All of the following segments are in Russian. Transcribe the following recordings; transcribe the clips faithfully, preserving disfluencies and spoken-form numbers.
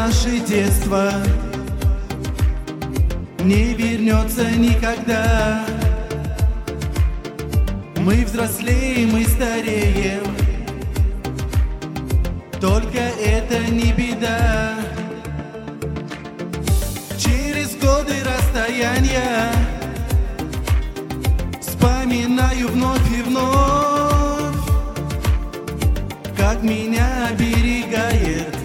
наше детство не вернется никогда. Мы взрослеем и стареем, только это не беда. Через годы расстояния вспоминаю вновь и вновь, как меня оберегает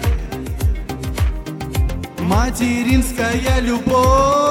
материнская любовь.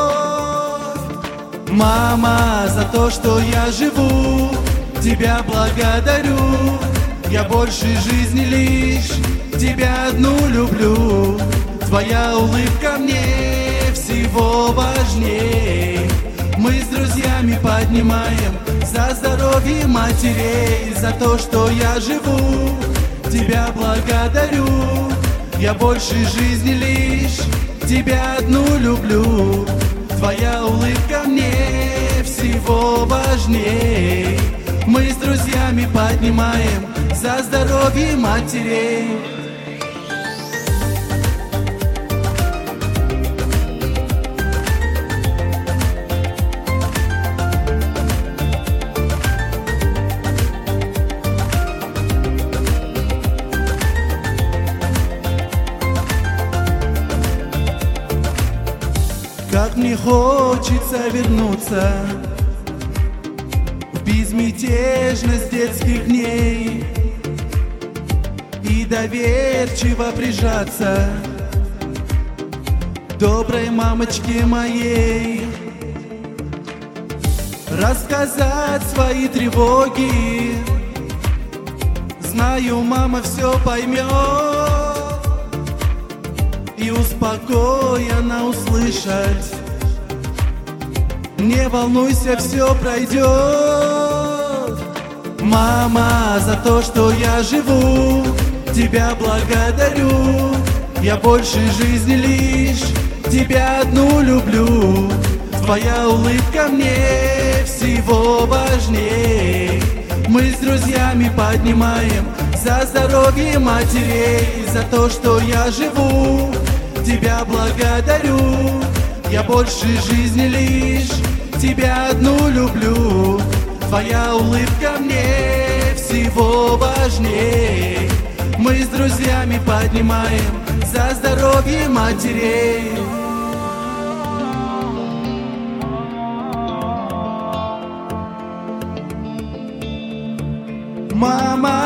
Мама, за то, что я живу, тебя благодарю. Я больше жизни лишь тебя одну люблю. Твоя улыбка мне всего важней. Мы с друзьями поднимаем за здоровье матерей. За то, что я живу, тебя благодарю. Я больше жизни лишь тебя одну люблю. Твоя улыбка мне всего важней. Мы с друзьями поднимаем за здоровье матерей. Как мне хочется вернуться в безмятежность детских дней и доверчиво прижаться к доброй мамочке моей, рассказать свои тревоги. Знаю, мама все поймет и успокоенно услышать: не волнуйся, все пройдет. Мама, за то, что я живу, тебя благодарю. Я больше жизни лишь тебя одну люблю. Твоя улыбка мне всего важней. Мы с друзьями поднимаем за здоровье матерей. За то, что я живу, тебя благодарю. Я больше жизни лишь тебя одну люблю. Твоя улыбка мне всего важней. Мы с друзьями поднимаем за здоровье матерей. Мама,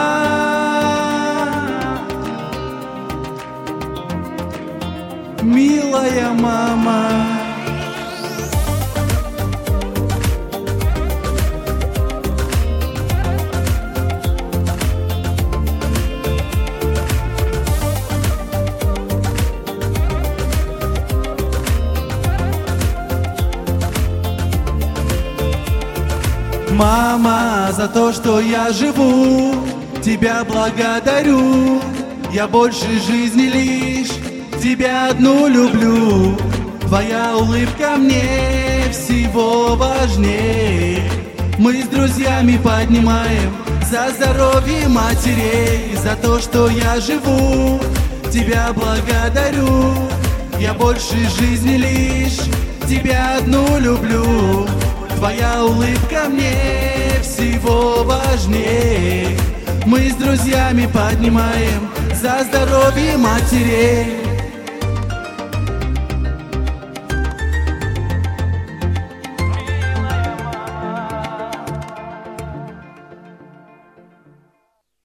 милая мама. Мама, за то, что я живу, тебя благодарю. Я больше жизни лишь тебя одну люблю. Твоя улыбка мне всего важней. Мы с друзьями поднимаем за здоровье матерей. За то, что я живу, тебя благодарю. Я больше жизни лишь тебя одну люблю. Твоя улыбка мне всего важней. Мы с друзьями поднимаем за здоровье матерей.